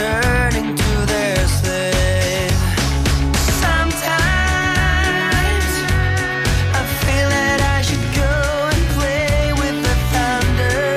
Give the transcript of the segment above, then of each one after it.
turning to their slave. Sometimes I feel that I should go and play with the thunder.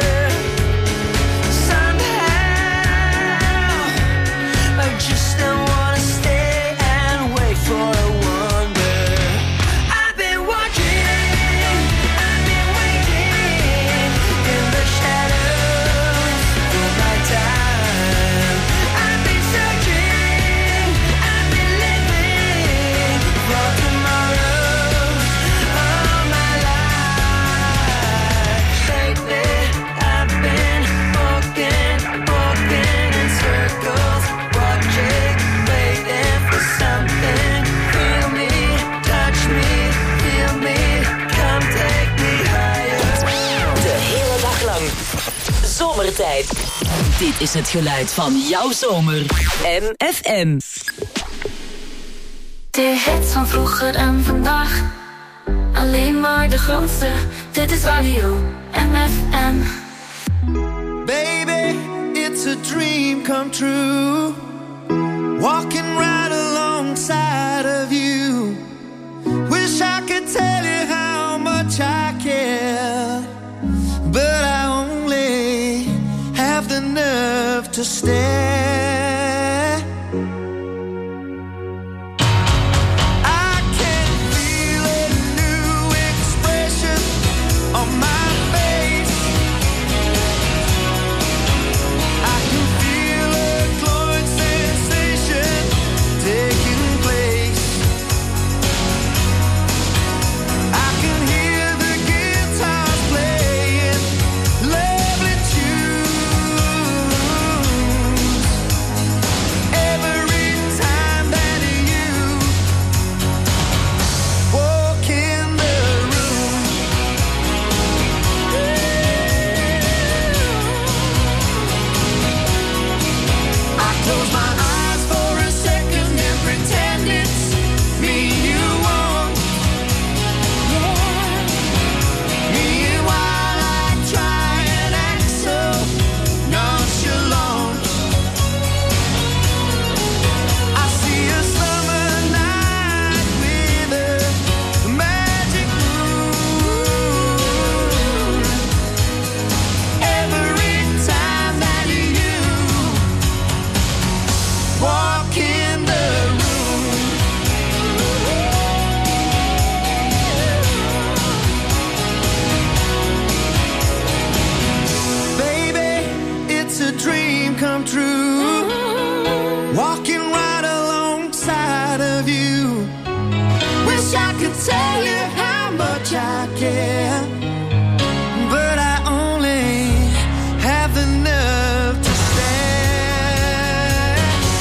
Somehow I just don't wanna stay and wait for a wonder. I've been watching, I've been waiting in the shadows for my time. I've been searching, I've been living for tomorrows all my life. Lately I've been walking in circles, watching, waiting for something. Feel me, touch me, feel me, come take me higher. De hele dag lang. Zomertijd. Dit is het geluid van jouw zomer. MFM. De hits van vroeger en vandaag. Alleen maar de grootste. Dit is radio MFM. Baby, it's a dream come true. Walking right alongside of you. Wish I could tell you how much I care, but I only have the nerve to stare. I can feel a new expression on my face. I can feel a glowing sensation taking place. I can hear the guitars playing lovely tunes. Every time that you walk in the room, I close my eyes for a second and pretend it's me you want. Meanwhile I try and act so nonchalant. I see a summer night with a magic moon. Every time that you walk in the room, baby, it's a dream come true. Walking right alongside of you. Wish I could tell you how much I care, but I only have the nerve to stare.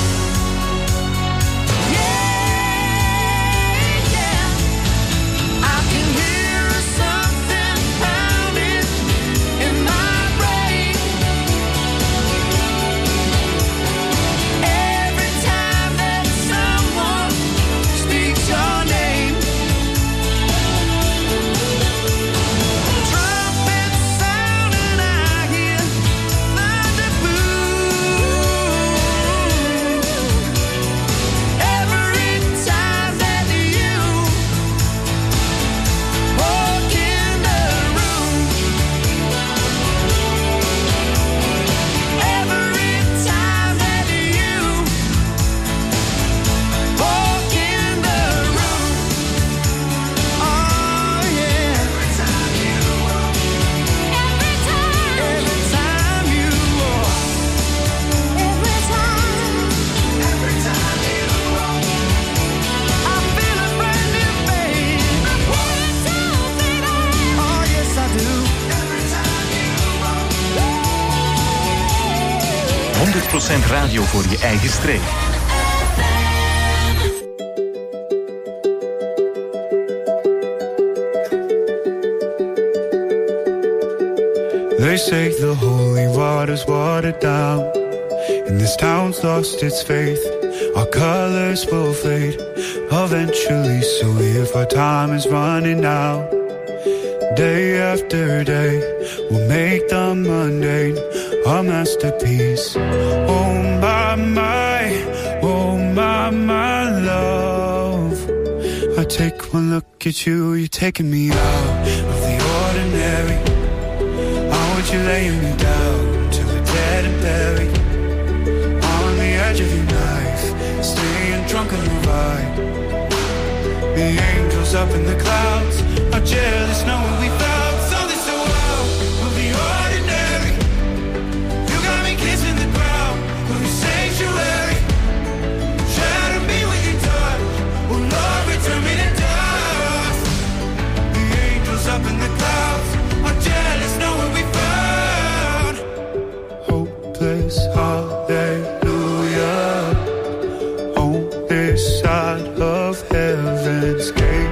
Yeah, yeah. I can hear something pounding in my brain. Every time that someone speaks your name. Trumpets sound and I hear thunder boom. Every time that you walk in the room. Every time that you walk in the room. Oh yeah. Every time you walk. Every time you walk. Every time you walk. I feel a brand new baby. I want it to, baby. Oh yes I do. Every time you walk. 100% radio voor je eigen streek. They say the holy water's watered down, and this town's lost its faith. Our colors will fade eventually, so if our time is running out, Day after day, we'll make the mundane a masterpiece. Oh my love. I take one look at you, you're taking me out of the ordinary. I want you laying me down till we're dead and buried. On the edge of your knife, staying drunk on your vibe. The angels up in the clouds are jealous knowing we found something so wild of the ordinary. You got me kissing the ground of your sanctuary. Shadow me with your touch, oh Lord, return me to dust. The angels up in the clouds are jealous knowing we found hopeless hallelujah on this side of heaven's gate.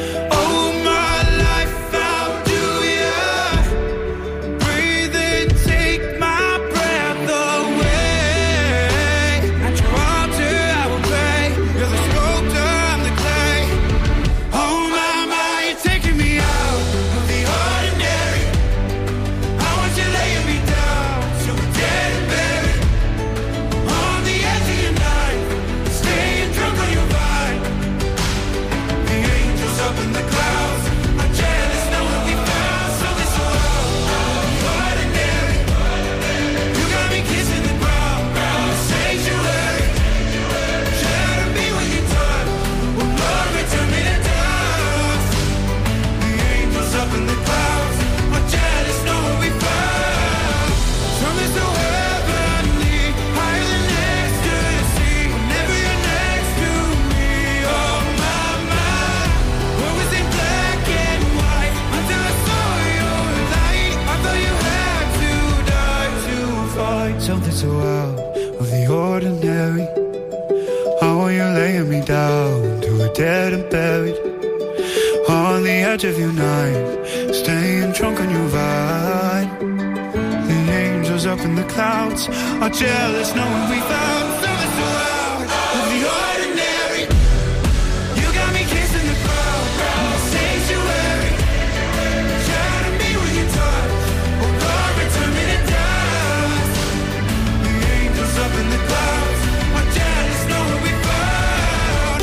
Something so out of the ordinary. How are you laying me down to a dead and buried? On the edge of your knife, staying drunk on your vibe. The angels up in the clouds are jealous knowing we found something so out of the ordinary. You got me kissing the ground, sanctuary. Shadow me with your touch, oh Lord, return me to dust. The angels up in the clouds are jealous knowing we found.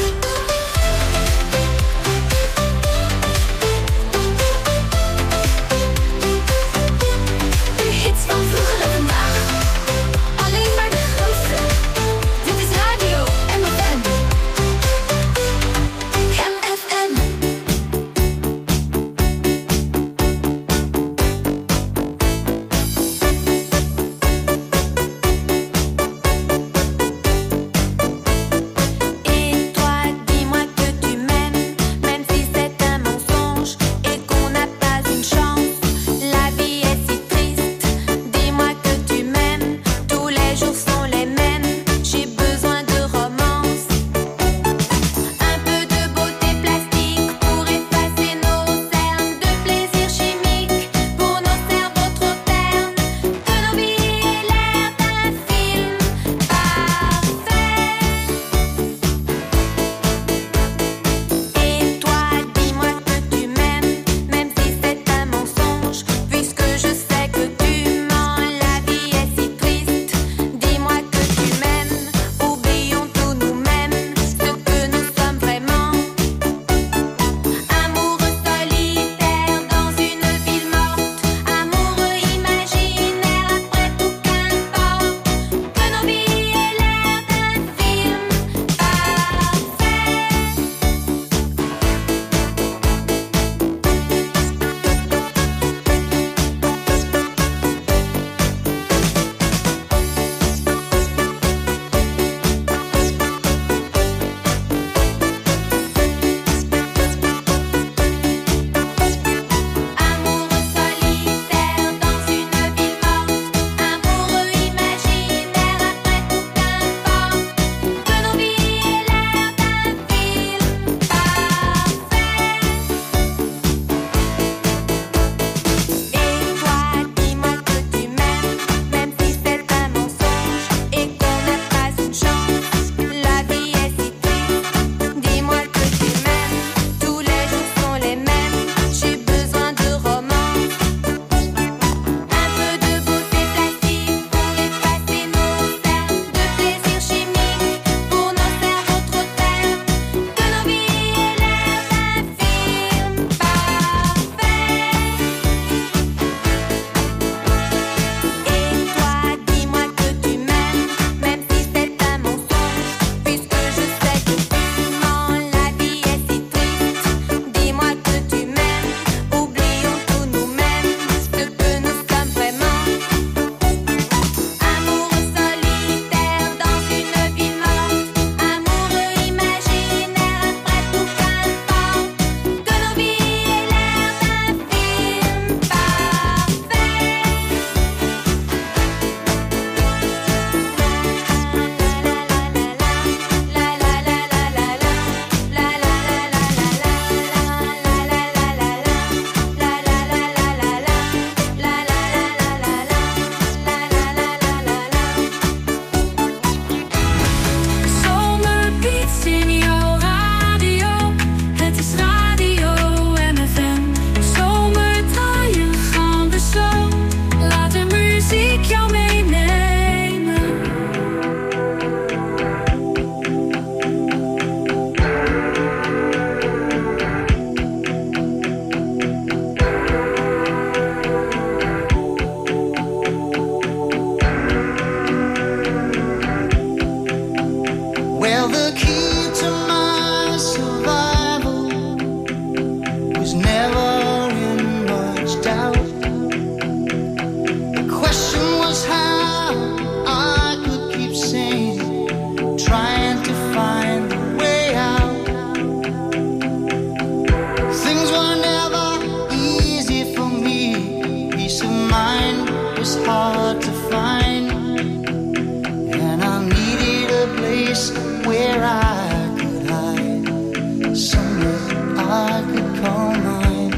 De hits van vroeger en vandaag, alleen maar de grootste. never in much doubt. The question was how I could keep sane, trying to find a way out. Things were never easy for me. Peace of mind was hard to find, and I needed a place where I could hide, somewhere I could call mine.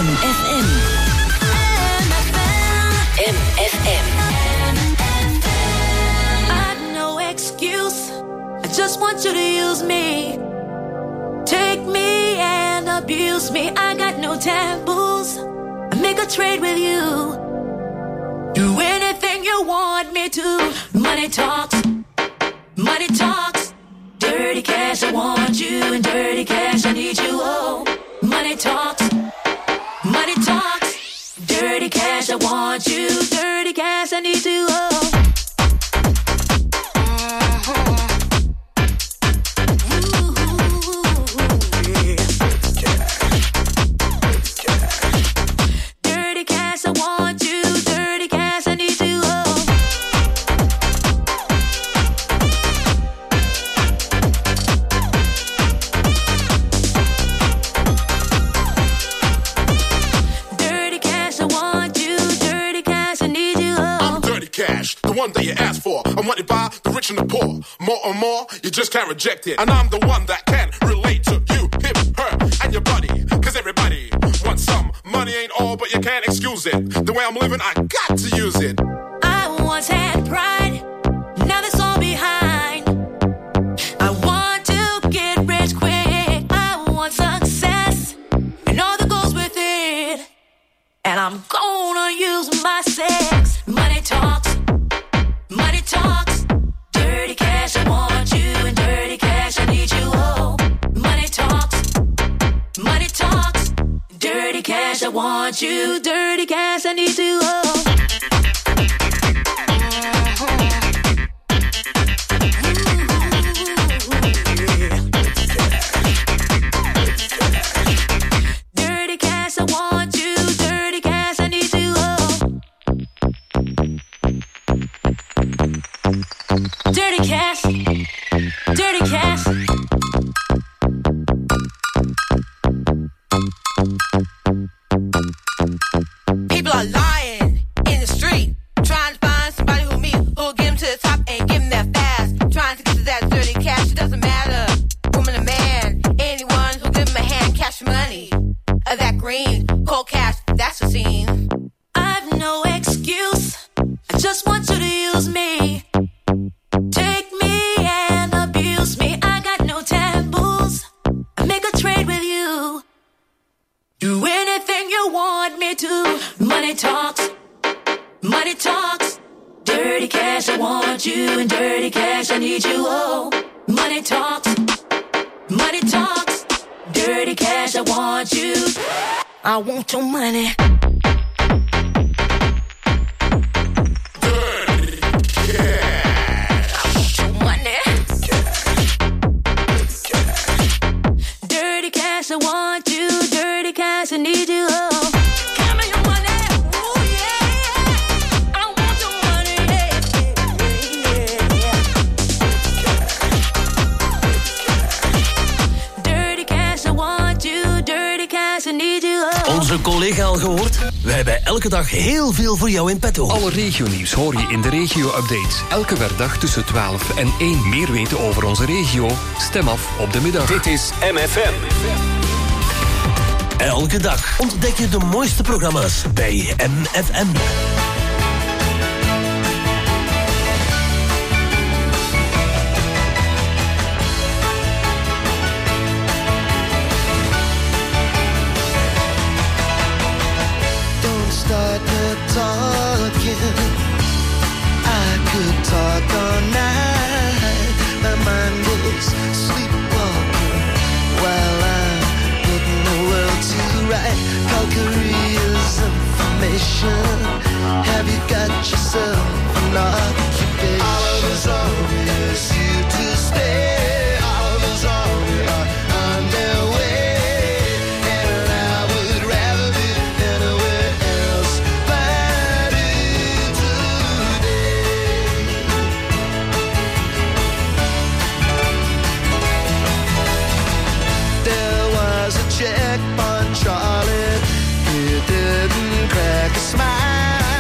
MFM. MFM. I've no excuse. I just want you to use me. Take me and abuse me. I got no taboos. I make a trade with you. Do anything you want me to. Money talks. Money talks. Dirty cash, I want you. And dirty cash, I need you. Oh, money talks. Money talks. Dirty cash, I want you. Dirty cash, I need you. Oh. The one that you asked for, I'm wanted by the rich and the poor. More and more, you just can't reject it. And I'm the one that can relate to you, him, her, and your buddy. Cause everybody wants some. Money ain't all, but you can't excuse it. The way I'm living, I got to use it. I once had pride, now that's all behind. I want to get rich quick. I want success, and all that goes with it. And I'm gonna use my sex. Money talks. Money talks, dirty cash, I want you, and dirty cash, I need you, oh. Money talks, dirty cash, I want you, dirty cash, I need you, oh. Dirty cash, I want you, dirty cash, I need you, oh. Dirty cash, dirty cash. People are lying in the street, trying to find somebody who'll get them to the top and give them that fast. Trying to get to that dirty cash, it doesn't matter, woman or man. Anyone who'll give them a hand, cash money, or that green, cold cash, that's the scene. I've no excuse, I just want you to use me. Take me and abuse me. I got no taboos. I make a trade with you. Do anything you want me to. Money talks. Money talks. Dirty cash, I want you. And dirty cash, I need you. Oh, money talks. Money talks. Dirty cash, I want you. I want your money. I want you, dirty cash, I need you, oh. Give me your money, ooh yeah. I want your money, yeah. Dirty cash, I want you, dirty cash, I need you, oh. Onze collega al gehoord? We hebben elke dag heel veel voor jou in petto. Alle regionieuws hoor je in de regio-update. Elke werkdag tussen 12 en 1. Meer weten over onze regio? Stem af op de middag. Dit is MFM. Elke dag ontdek je de mooiste programma's bij MFM. Don't start the talking. I could talk all night. My mind is sleepwalking while I'm putting the world to right. Calgary's information. Have you got yourself an occupation? All of us always here to stay. All of us always are on their way. And I would rather be anywhere else but in today. There was a check on Charlie. He didn't crack a smile.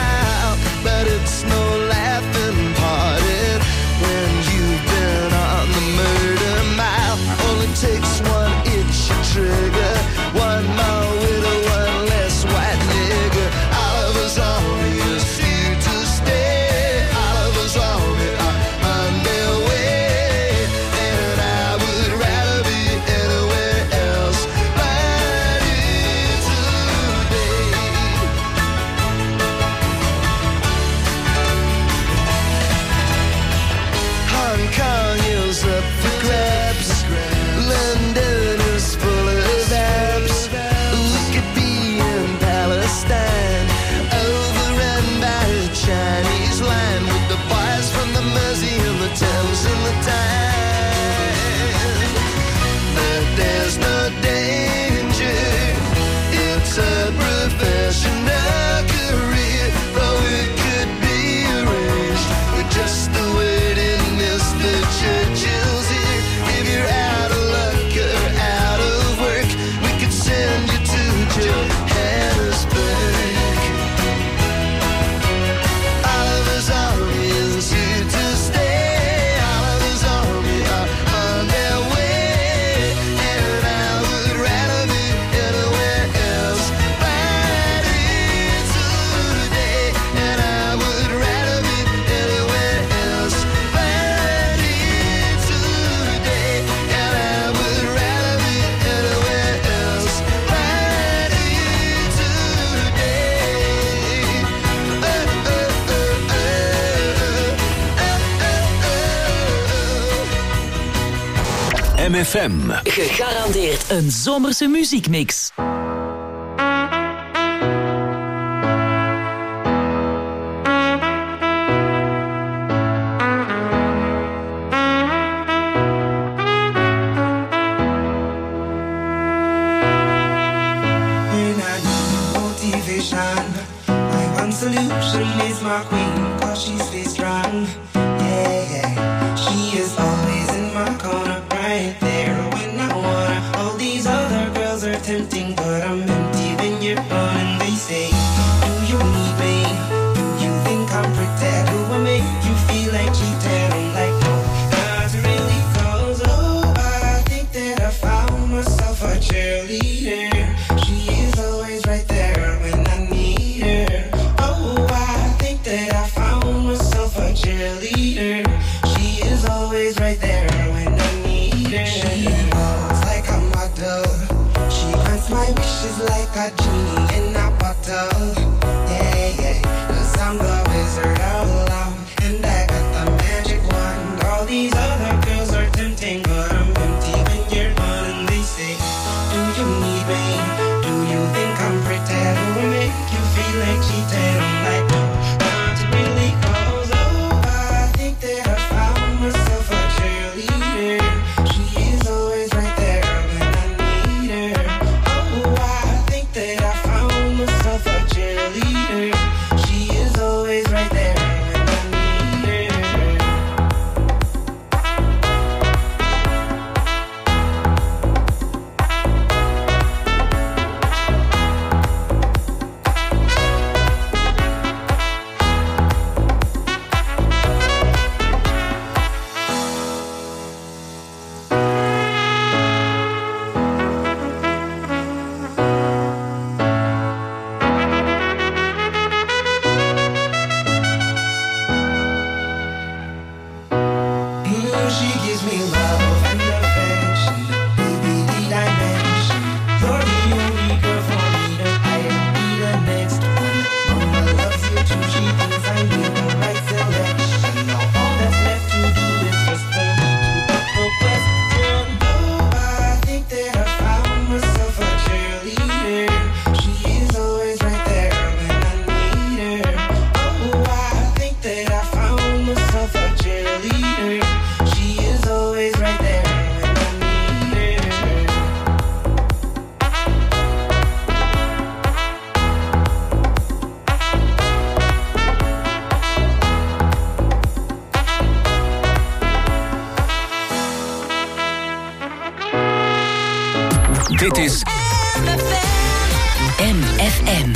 MFM. Gegarandeerd een zomerse muziekmix. Solution is my queen, cause she stays strong. Yeah, yeah. She is always in my corner, right there when I wanna. All these other girls are tempting, but I'm empty when you're gone. And they say, do you need me? Do you think I'm pretend? Do I make you feel like cheating? I'm like, no, not really, cause oh, I think that I found myself a cheerleader. She is always right there when I need her. That I found myself a cheerleader. She is always right there when I need her. She walks like a model. She grants my wishes like a genie in a bottle. Yeah, yeah. 'Cause I'm the wizard of love, and I got the magic wand. All these other girls are tempting, but I'm empty when you're gone. And they say, do you need me? Do you think I'm pretty? Do I make you feel like cheating? I'm like, no. Really, cause oh, I think that I found myself a cheerleader. She is always right there when I need her. Oh, I think that I found myself a cheerleader. She is always right there when I need her. She gives me love and affection. Baby, need I mention? You're the only girl for me to be the next one. Mama loves you too. She thinks I made the right selection. Now all that's left to do is just for me to put the question. Oh, I think that I found myself a cheerleader. She is always right there when I need her. Oh, I think that I found myself a cheerleader. She is always right there when I need her. Dit is MFM.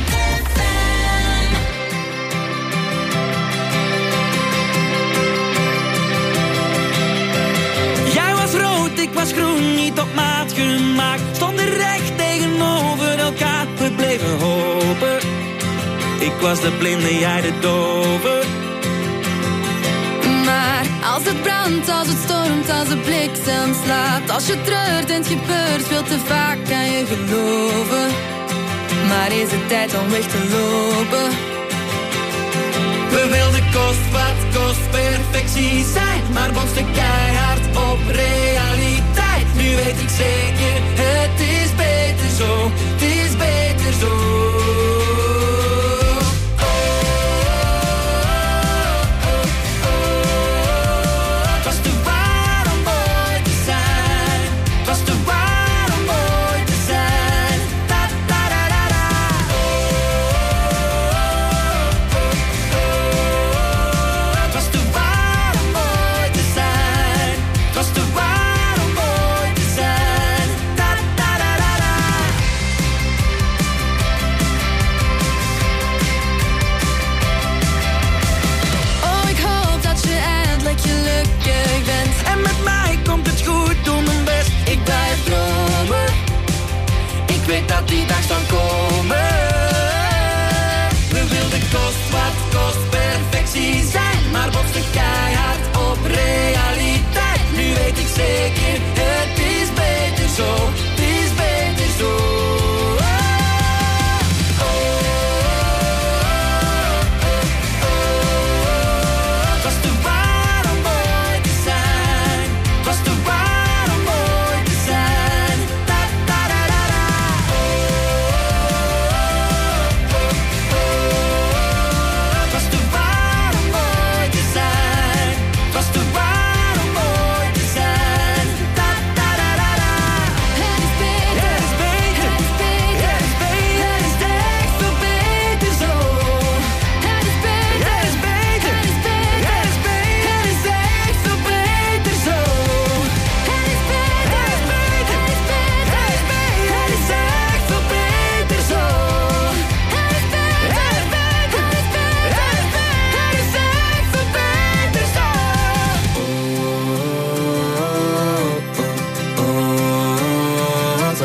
Jij was rood, ik was groen, niet op maat gemaakt. Stonden recht tegenover elkaar, we bleven hopen. Ik was de blinde, jij de dove. Maar als het brandt, als het stormt, als de bliksem slaat, als je treurt en het gebeurt veel te vaak, kan je geloven. Maar is het tijd om weg te lopen? We wilden kost wat kost perfectie zijn, maar botsten keihard op realiteit. Nu weet ik zeker, het is beter zo, het is beter zo. Was te waar om mooi te zijn.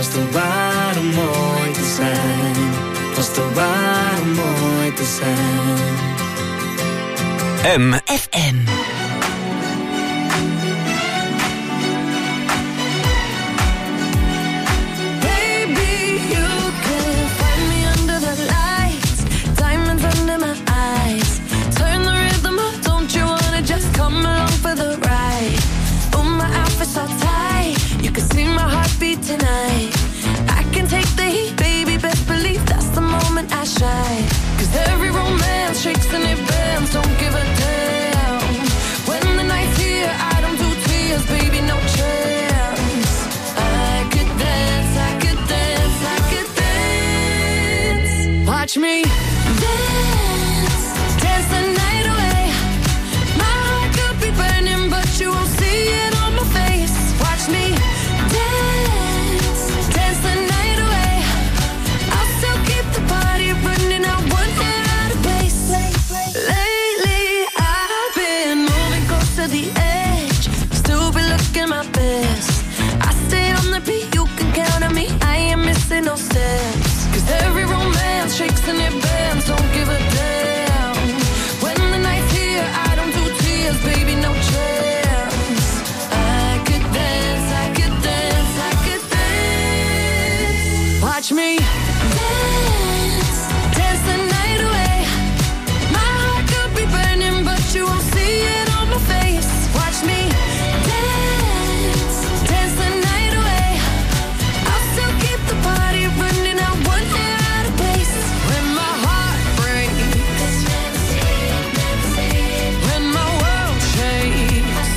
was te waar om mooi te zijn. Was te waar om mooi te zijn. MFM. Tonight I can take the heat, baby, best believe that's the moment I shine. Cause every romance shakes and it bends, don't give a damn. When the night's here, I don't do tears, baby, no chance. I could dance, I could dance, I could dance. Watch me dance, dance the night away. My heart could be burning, but you won't see it on my face. Watch me no steps. Cause every romance shakes and it bends, don't give a damn. When the night's here, I don't do tears, baby, no chance. I could dance, I could dance, I could dance. Watch me dance, dance the night away. My heart could be burning, but you won't see it on my face. Watch me dance, dance the night away. I'll still keep the party running, I want it out of place. When my heart breaks, when my world shakes,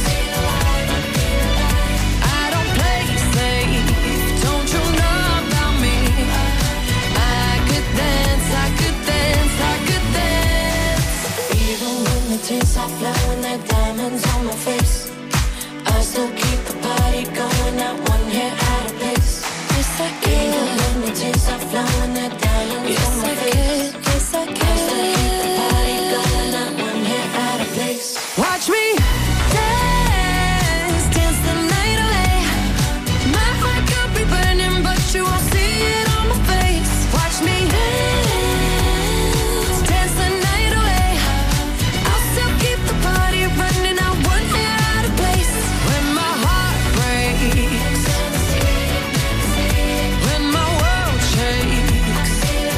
I don't play safe, don't you know about me? I could dance, I could dance, I could dance. Even when the tears are flowing like diamonds on my face, I still keep the party going, I want it out of place. Yes, I can. Even when the tears are flowing, they're diamonds on my face. Yes, I can. I still keep the party going, I want it out of place. Watch me dance, dance the night away. My heart could be burning, but you won't see it on my face. Watch me dance, dance the night away. I'll still keep the party running, I want it out of place. When my heart breaks, when my world shakes,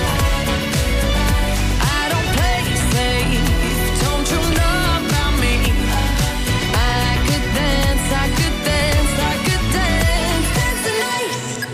I don't play safe, don't you know about me? I could dance, I could dance, I could dance, dance the night.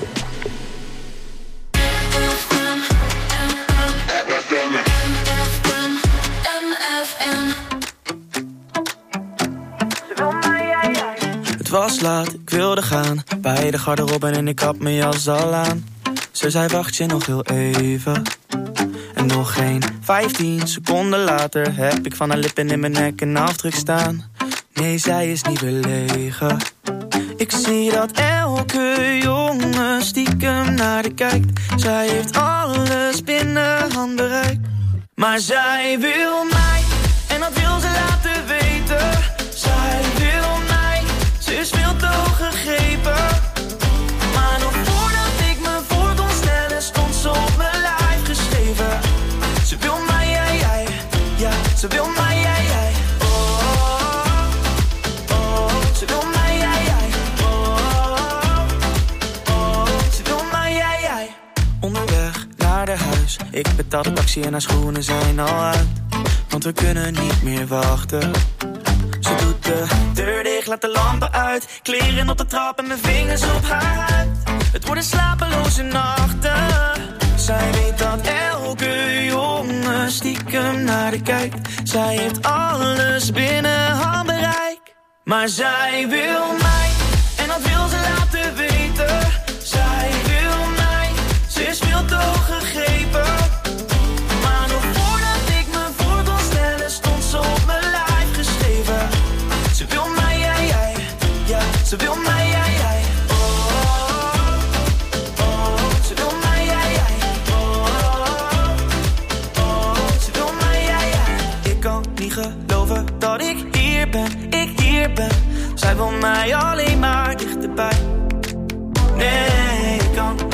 Het was laat, ik wilde gaan, bij de garderobe en ik had mijn jas al aan. Ze zei wacht je nog heel even. En nog geen 15 seconden later heb ik van haar lippen in mijn nek een afdruk staan. Nee, zij is niet belegen. Ik zie dat elke jongen stiekem naar de kijkt. Zij heeft alles binnen handbereik. Maar zij wil mij, en dat wil ze laten weten. Zij wil mij, ze is veel te hoog gegrepen. Maar nog voordat ik me voor kon stellen, stond ze op mijn lijf geschreven. Ze wil mij, jij, ja, ze wil mij, jij. Ze wil mij, jij. Ze wil mij, jij. Onderweg naar de huis, ik betaal de taxi en haar schoenen zijn al uit. Want we kunnen niet meer wachten. Ze doet de deur dicht, laat de lampen uit. Kleren op de trap en mijn vingers op haar huid. Het worden slapeloze nachten. Zij weet dat elke jongen stiekem naar de kijkt. Zij heeft alles binnen handbereik. Maar zij wil mij, en dat wil ze laten weten. Zij wil mij, ze is veel te hoog gegrepen. Maar nog voordat ik me voor kon stellen, stond ze op mijn lijf geschreven. Ze wil mij, jij, ja, ze wil mij, jij. Ze wil mij, jij. Ze wil mij, jij. Ik kan niet geloven dat ik hier ben. Zij wil mij alleen maar dichterbij. Nee, ik kan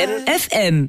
MFM.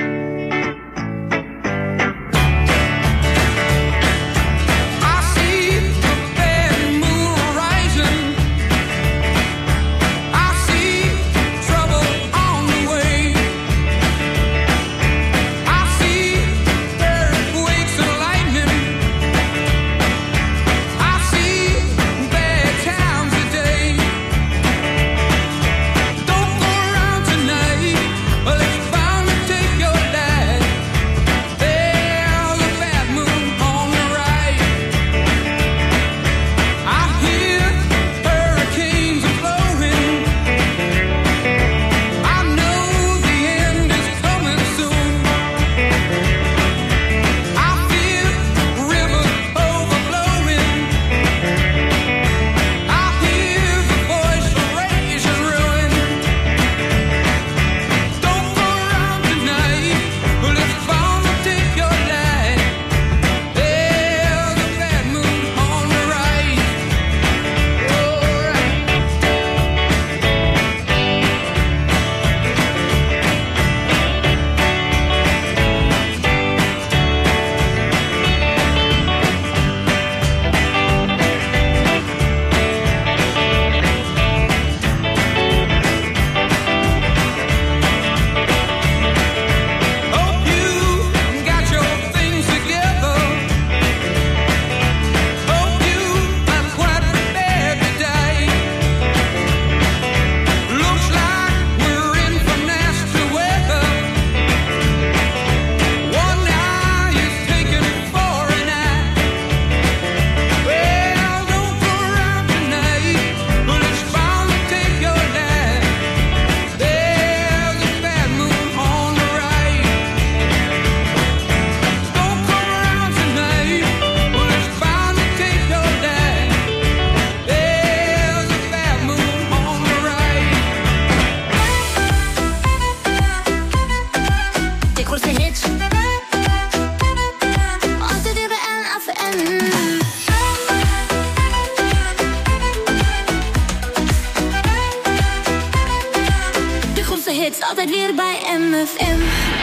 Altijd weer bij MFM.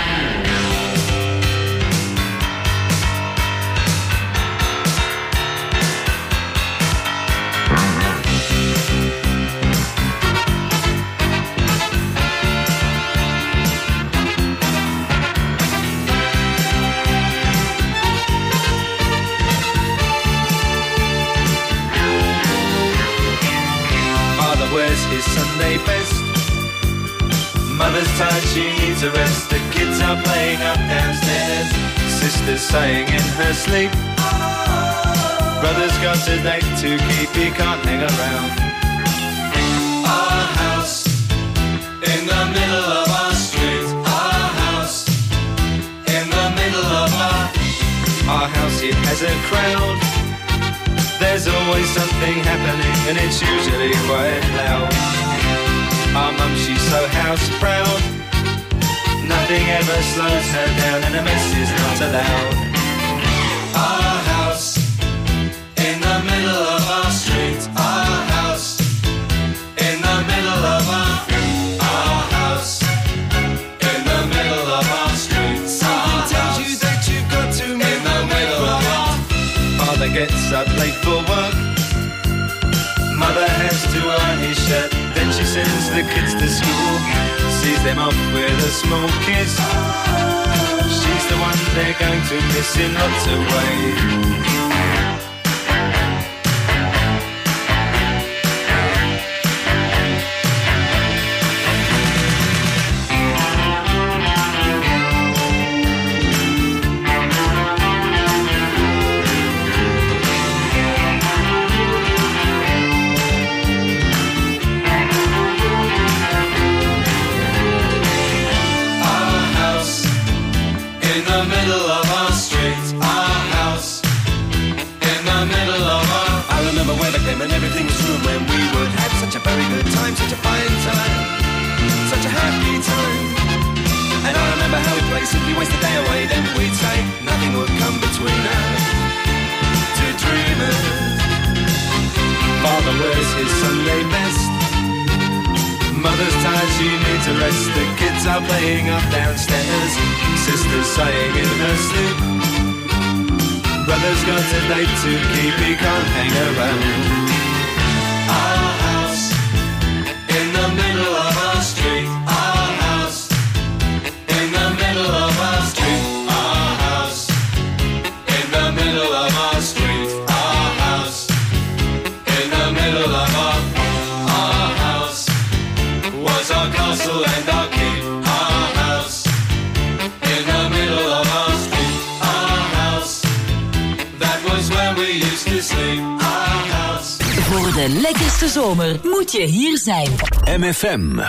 Father wears his Sunday best. Mother's tired, she needs a rest. The kids are playing up downstairs. Sister's sighing in her sleep. Brother's got a date to keep, he can't hang around. Our house in the middle of our street. Our house in the middle of our house, it has a crowd. There's always something happening and it's usually quite loud. Our mum, she's so house proud. Nothing ever slows her down and a mess is not allowed. Our house in the middle of our street. Our house in the middle of our house in the middle of our street. Something tells you that you've got to make in the middle of our. Father gets up late for work. Mother has to iron his shirt. Then she sends the kids to school, sees them off with a small kiss. She's the one they're going to miss in lots of ways. And everything was room when we would have such a very good time, such a fine time, such a happy time. And I remember how we'd play, simply waste the day away. Then we'd say nothing would come between us, two dreamers. Father wears his Sunday best. Mother's tired, she needs a to rest. The kids are playing up downstairs. Sister's sighing in her sleep. Brother's got a date to keep, he can't hang around. Our house in the middle of our street. Our house in the middle of our street. Our house in the middle of our street. Our house in the middle of our house was our castle and our keep. Our house in the middle of our street. Our house, that was where we used to sleep. Our house. Voor de lekkerste zomer moet je hier zijn. MFM.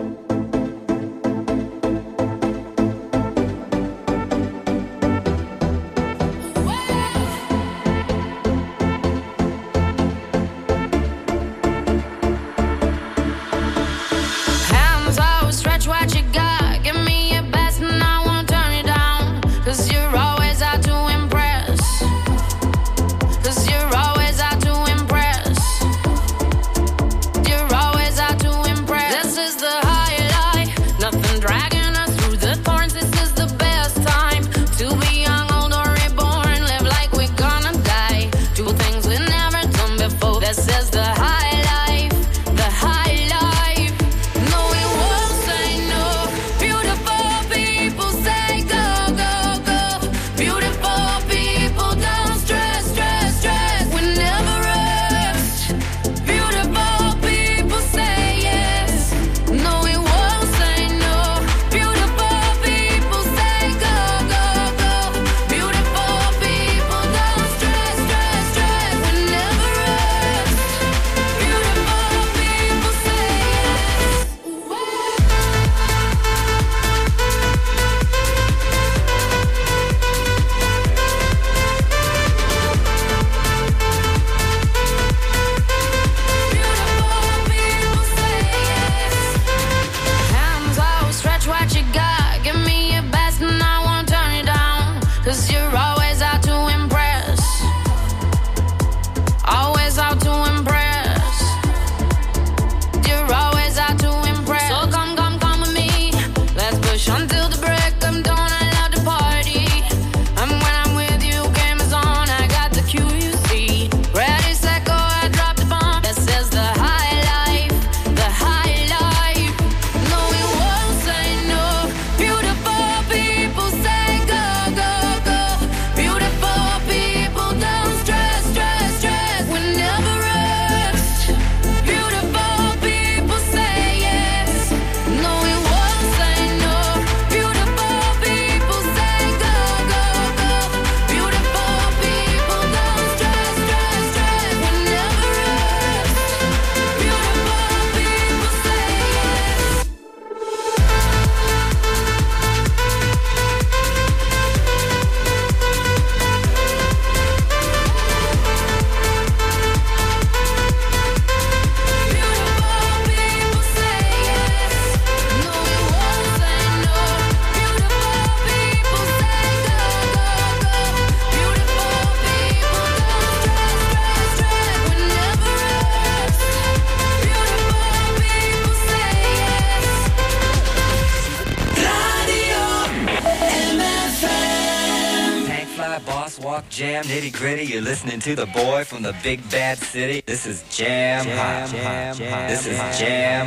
Jam nitty gritty, you're listening to the boy from the big bad city. This is Jam Hot. This is Jam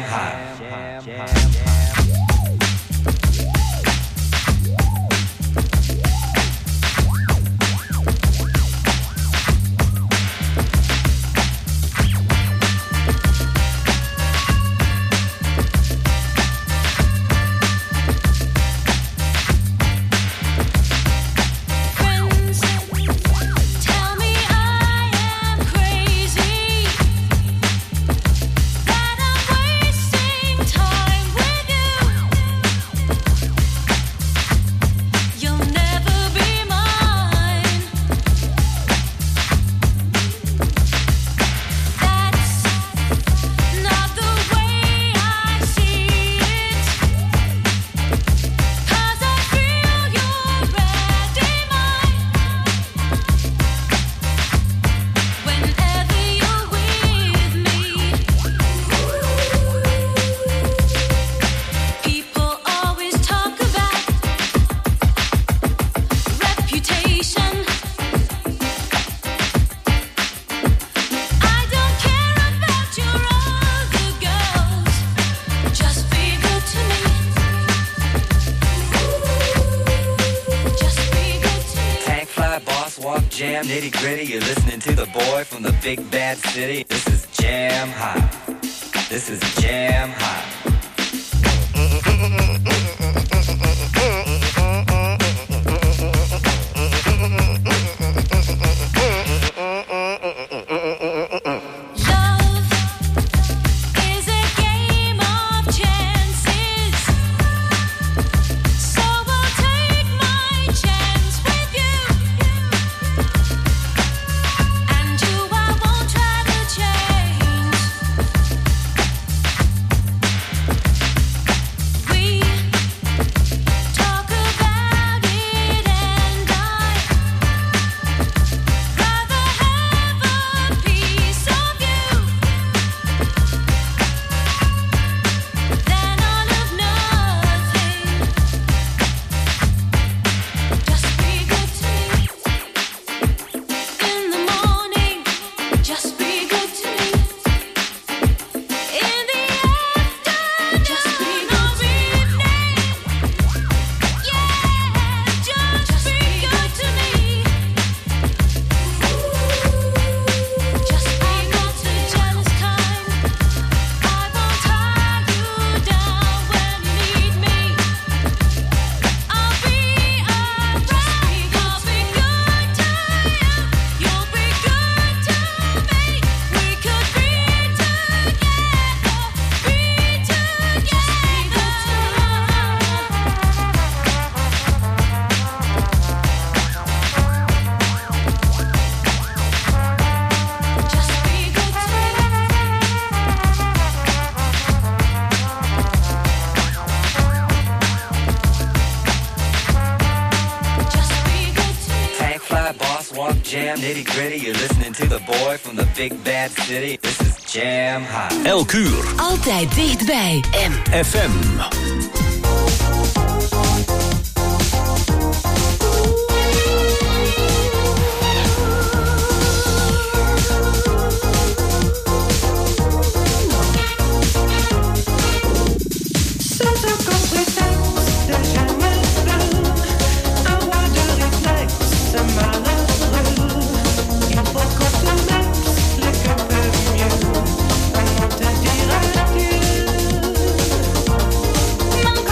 Hot. That I'm wasting time with walk, jam, nitty gritty. You're listening to the boy from the big bad city. This is Jam Hot. This is Jam Hot. Nitty gritty, you're listening to the boy from the big bad city. This is Jam Hot. Elk uur. Altijd dichtbij. FM. Mon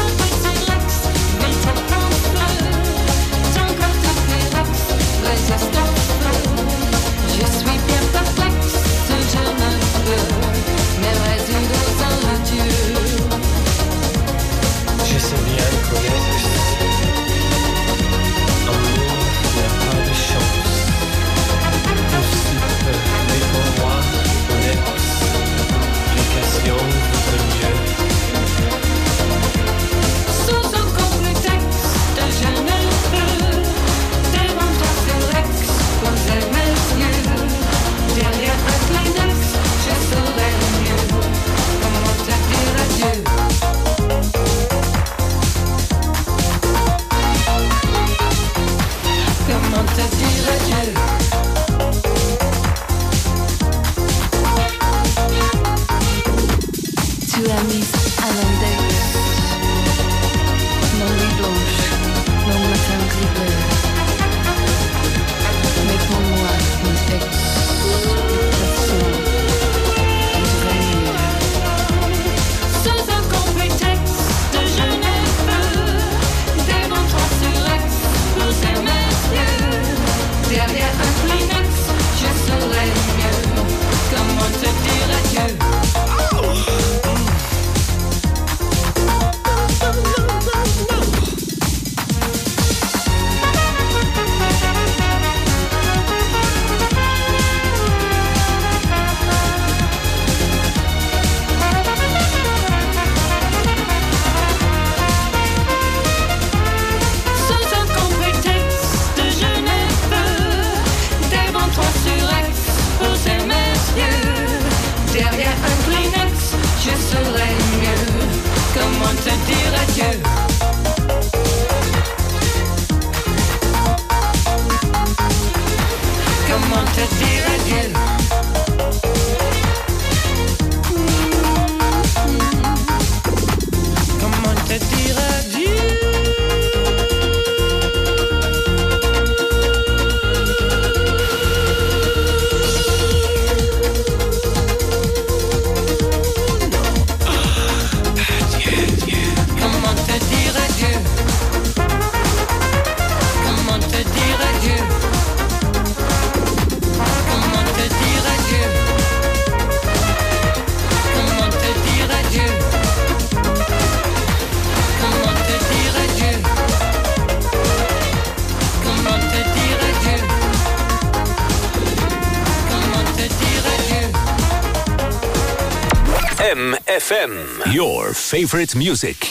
FM, your favorite music.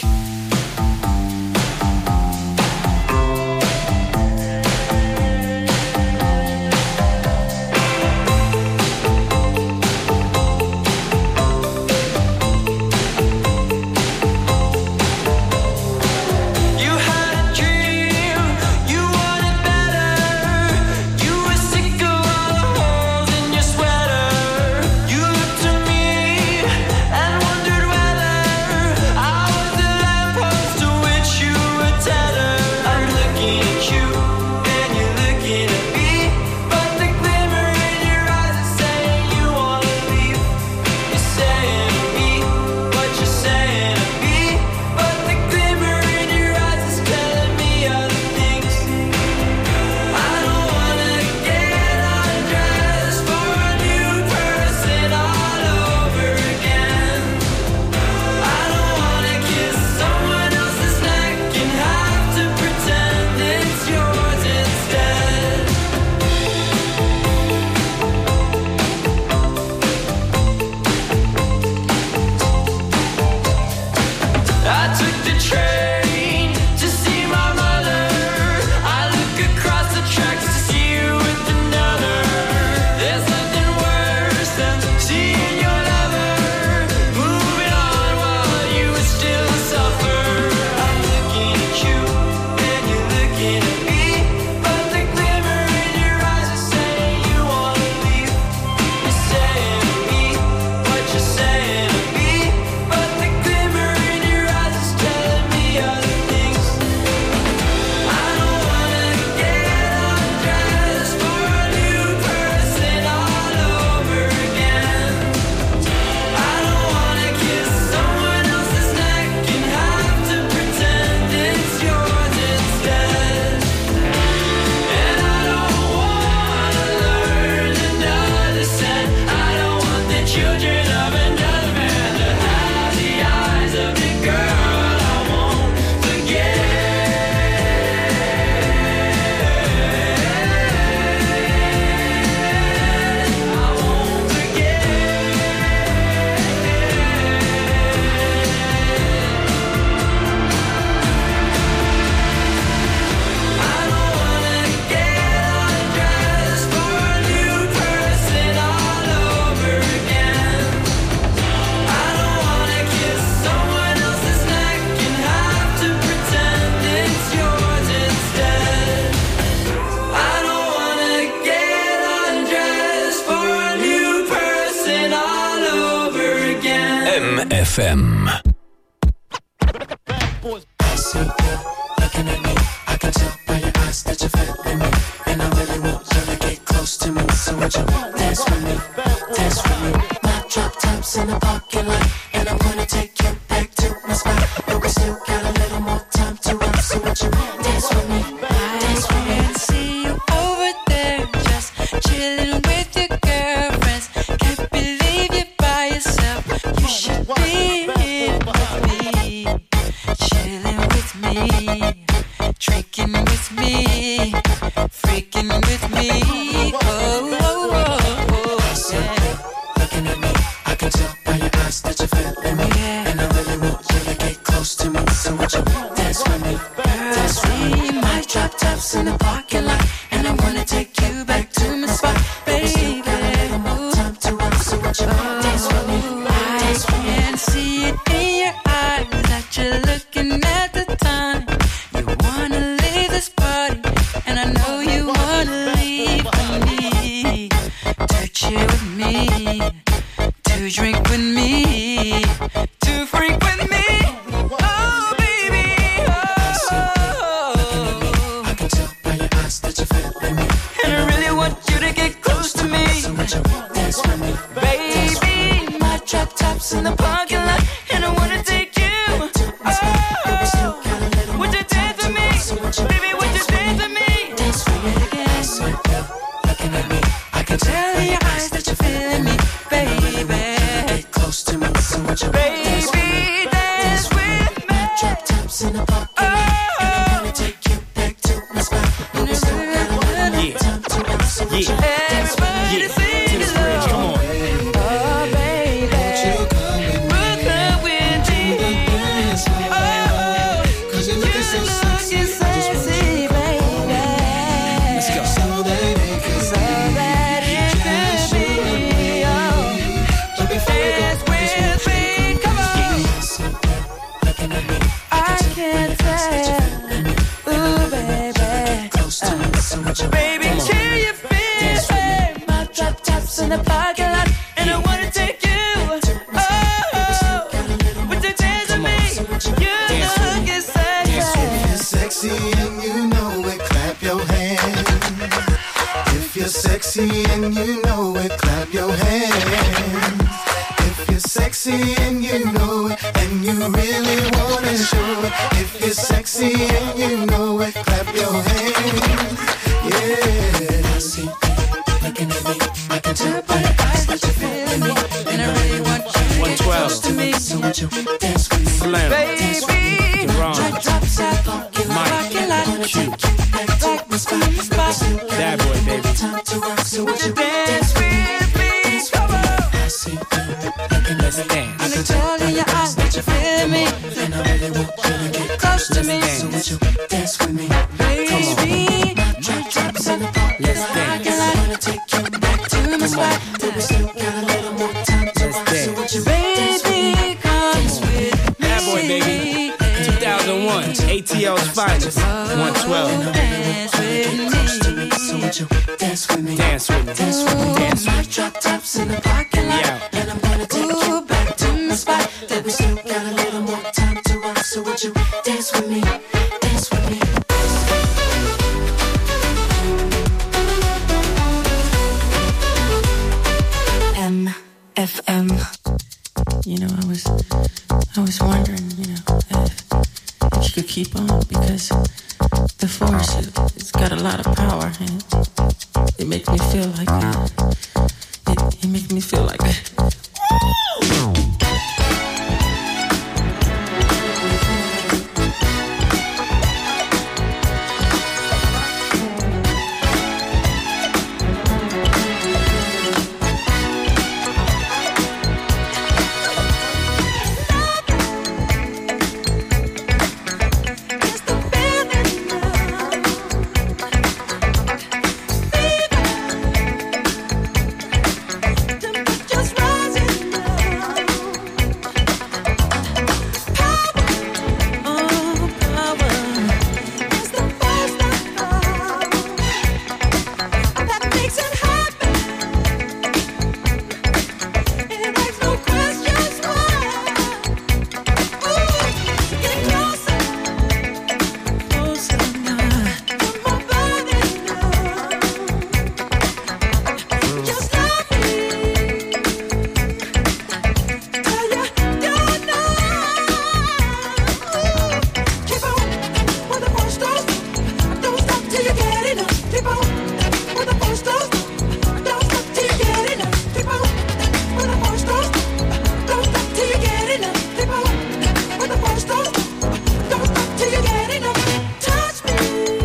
FM. and you know it, clap your hands. If you're sexy and you know it, clap your hands. If you're sexy and you know it, and you really wanna show it. If you're sexy and you know it, clap your hands. Yeah. I see you looking at me, I can tell by your eyes that you're feeling me, and I really want you to get close to me. So won't you dance with me, Slim, dance with me, Mike, Q, Bad Boy, baby. So won't you dance with me? Let's dance. I can tell in your eyes that you feel me, and I really want you to get close to me. So won't you dance with me? Baby, let's dance. I wanna take you back to my spot. But we still got a little more time to rock. So won't you Baby, come with me. Bad Boy, baby. 2001, ATL's finest. 112. Dance with me. So won't you dance with me? Dance with me. Dance with me. Dance with me. Drop tops in the parking lot. Yeah. And I'm gonna take you back to my spot. That we still got a little more time to rock. So won't you dance with me? Dance with me. FM. You know, I was wondering, you know, if you could keep on, because the force, it's got a lot of power, and it makes me feel like it makes me feel like